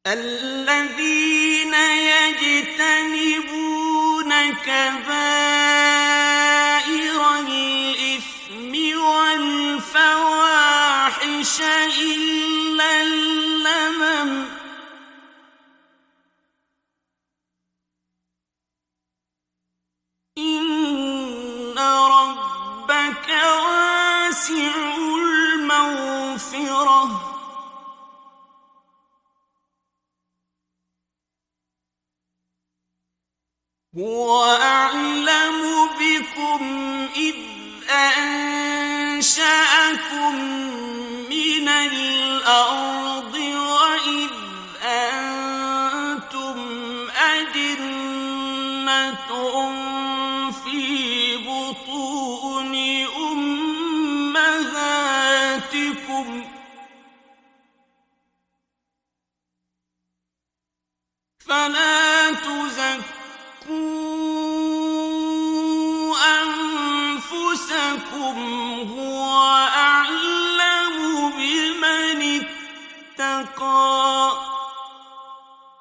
الذين يجتنبون كبائر الإثم والفواحش إلا اللمم إن ربك واسع المغفرة هو أعلم بكم إذ أنشأكم من الأرض وإذ أنتم أجنة في بطون أمهاتكم فلا تزكوا أنفسكم هو أعلم بمن اتقى